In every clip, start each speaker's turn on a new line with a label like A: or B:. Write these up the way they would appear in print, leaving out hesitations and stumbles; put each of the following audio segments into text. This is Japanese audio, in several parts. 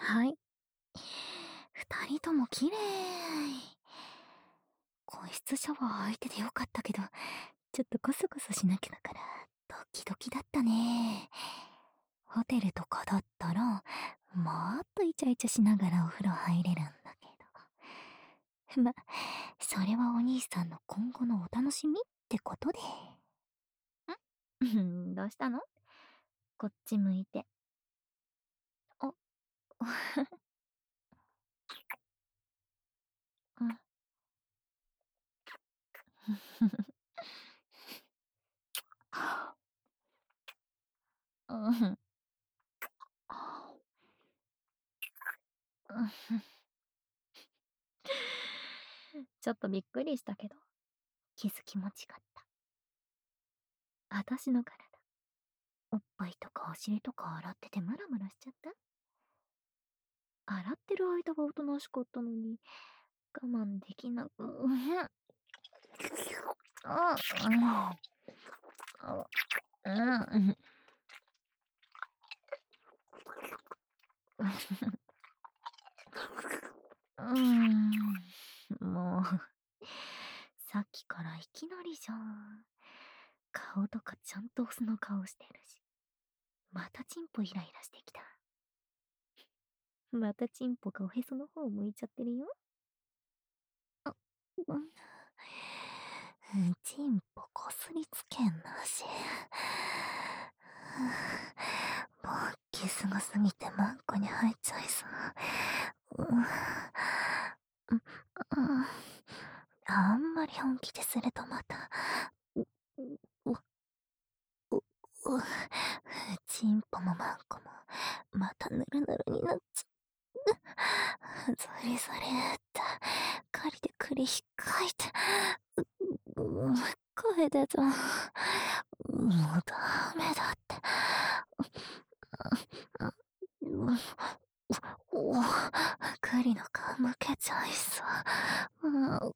A: はい。二人とも綺麗。個室シャワー空いててよかったけど、ちょっとコソコソしなきゃだから、ドキドキだったね。ホテルとかだったら、もっとイチャイチャしながらお風呂入れるんだけど。それはお兄さんの今後のお楽しみってことで。どうしたの？こっち向いて。お、うん。うん。ちょっとびっくりしたけど、気づきも違った。あたしの体、おっぱいとかお尻とか洗っててムラムラしちゃった？洗ってる間はおとなしかったのに、我慢できなく、あ、うん、もう、さっきからいきなりじゃん。顔とかちゃんとオスの顔してるし。またチンポイライラしてきた。またチンポがおへその方向いちゃってるよ。うん。チンポこすりつけんなし。もうキスがすぎてマンコに入っちゃいそう。あんまり本気でするとまた、う、う、う、う、チンポもマンコも、またヌルヌルになっちゃう。それそれって、狩りで栗ひっかいて、声出た。もうダメだって。お、栗の皮むけちゃいそう。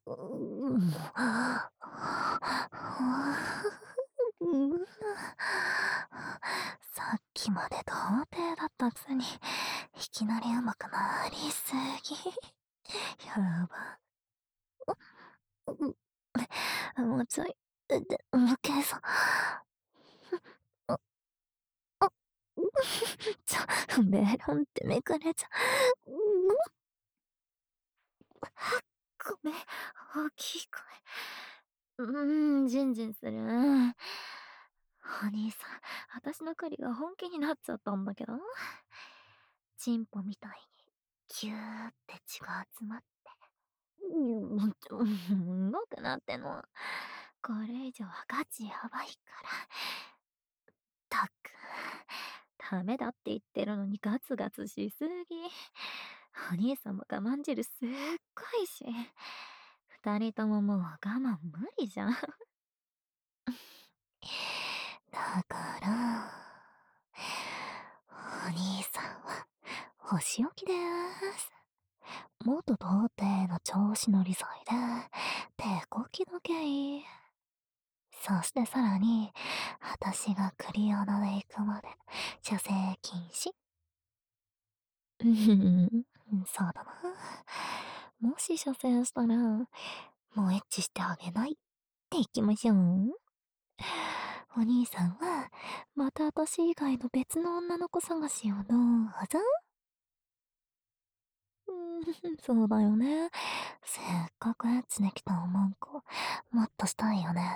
A: さっきまで童貞だったくせに、いきなり上手くなりすぎ。やば。もうちょい、むけそう。ベロンってめくれちゃう。ごめん、大きい声。ジンジンする。お兄さん、私の狩りが本気になっちゃったんだけど。チンポみたいに、ギューって血が集まって。動くなっての。これ以上はガチやばいから。たく、ダメだって言ってるのにガツガツしすぎ。お兄さんも我慢汁すっごいし。二人とももう我慢無理じゃん。だから、お兄さんは、お仕置きです。元童貞の調子乗り添いで、手こきの刑。そしてさらに、私がクリアナで行くまで、射精禁止。そうだな。もし射精したら、もうエッチしてあげないっていきましょう。お兄さんは、また私以外の別の女の子探しをどうぞ。そうだよね。せっかくエッチできたおまんこ、もっとしたいよね。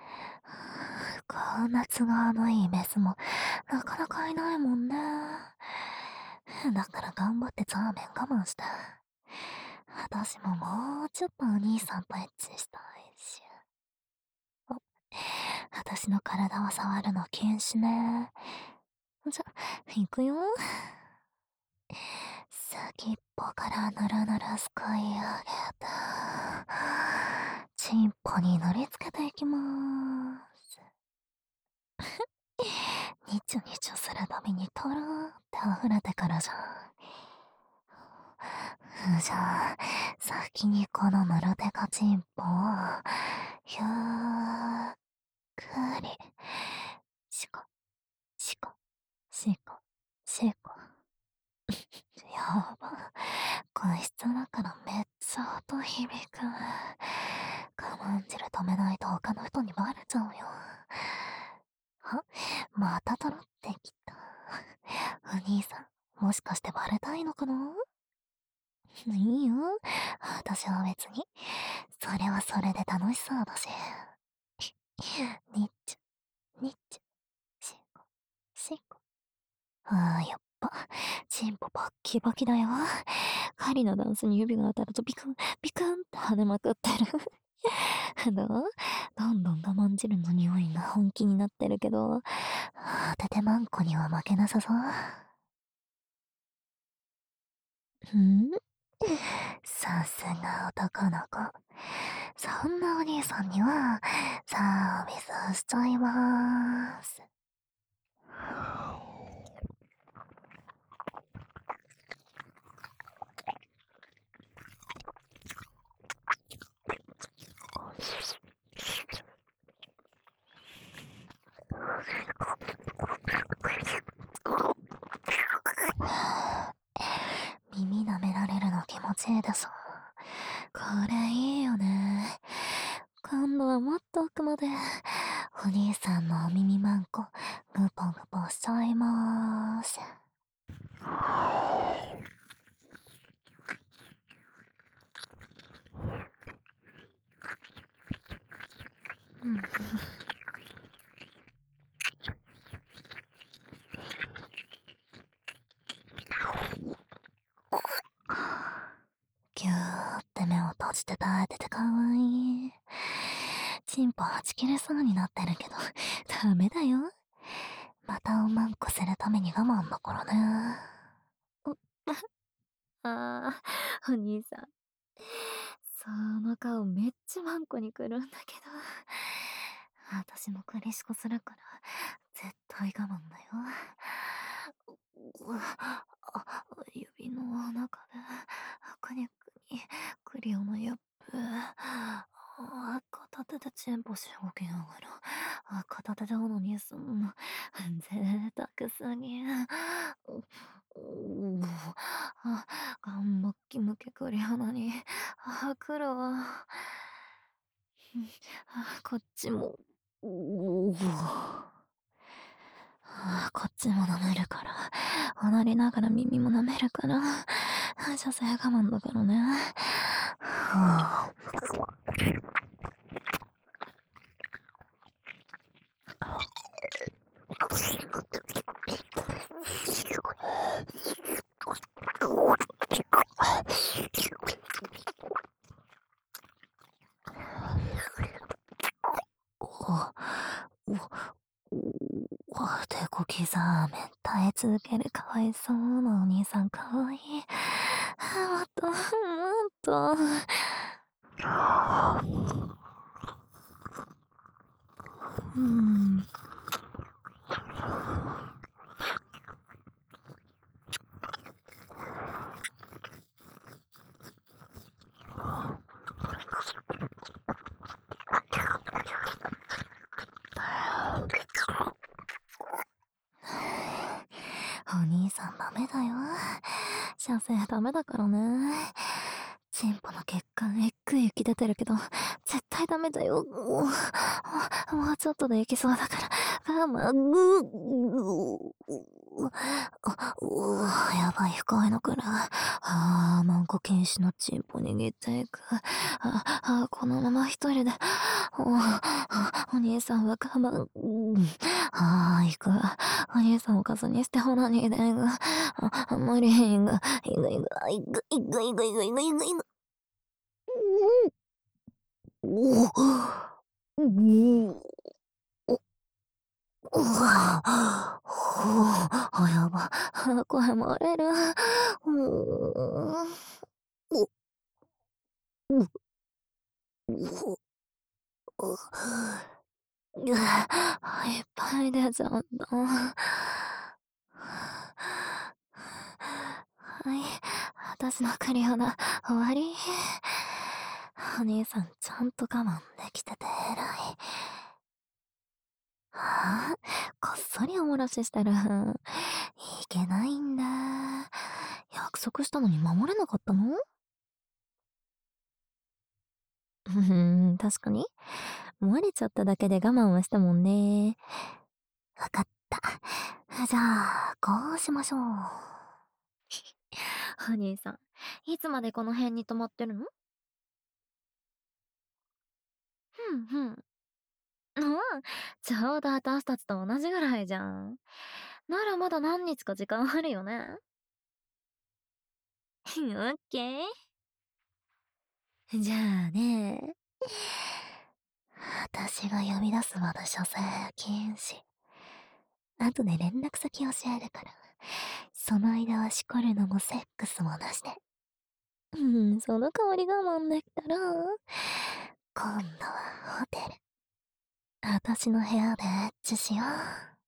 A: こんな都合のいいメスも、なかなかいないもんね。だから頑張ってザーメン我慢した。私ももうちょっとお兄さんとエッチしたいし。私の体を触るの禁止ね。じゃ、行くよ。先っぽからぬるぬるすくい上げて、チンポに塗りつけていきまーす。ニチュニチュするたびにトローって溢れてくるじゃん。じゃあ、先にこのぬるデカチンポを、ゆっくり、シコ、シコ、シコ、シコ。ややば。個室だからめっちゃ音響く。我慢汁止めないと他の人にバレちゃうよ。あ、またトロってきた。お兄さん、もしかしてバレたいのかな？いいよ。私は別に。それはそれで楽しそうだし。にっちゅ、にっちゅ、しんこ、しんこ。やっぱ、チンポバッキバキだよ。狩りのダンスに指が当たるとビクン、ビクンって跳ねまくってる。どんどん我慢汁の匂いが本気になってるけど、当ててマンコには負けなさそう。んさすが男の子。そんなお兄さんには、サービスしちゃいまーす。耳舐められるの気持ちいいでしょ。これいいよね。今度はもっと奥まで、お兄さんのお耳まんこ、ぐぽぐぽしちゃいまーす。ぎゅーって目を閉じて耐えててかわいい。チンポはち切れそうになってるけど、ダメだよ。またおまんこするために我慢だからね。あお兄さん。その顔めっちゃマンコにくるんだけど。私もクリシコするから、絶対我慢だよ。指の中で、くにくに、クリオのヤップ。片手でチンポし動きながら、片手でオナニーすんの。贅沢すぎ。ガンバッキムケクリオなに、来るわ。こっちも、こっちも舐めるから、離れながら耳も舐めるから、射精我慢だからね。手こきザーメン耐え続けるかわいそうなお兄さんかわいい。もっと、もっと。お兄さんダメだよ。射精ダメだからね。チンポの血管えっくい浮き出てるけど、絶対ダメだよ。もうちょっとで行きそうだから、我慢。やばい、深いのくる。マンコ禁止のチンポ握っていく。このまま一人で、お兄さんは我慢。行く。お兄さんを数にしてほらにでいく。無理、いく、いく、いく、いく、いく、いく、いく、いく、いく、いく。おやば。声漏れる。いっぱい出ちゃった。はい、私のクリオナ、終わり。お兄さん、ちゃんと我慢できてて偉い。こっそりおもらししてる。いけないんだ。 約束したのに守れなかったの？確かに。漏れちゃっただけで我慢はしたもんね。わかった。じゃあ、こうしましょう。お兄さん、いつまでこの辺に泊まってるの？ふんふん。うん、ちょうど私たちと同じぐらいじゃん。ならまだ何日か時間あるよね。オッケー。じゃあね、私が呼び出すまで書生禁止。後で連絡先教えるから。その間はしこるのもセックスもなしで。その代わり我慢できたら、今度はホテル。私の部屋でエッチしよう。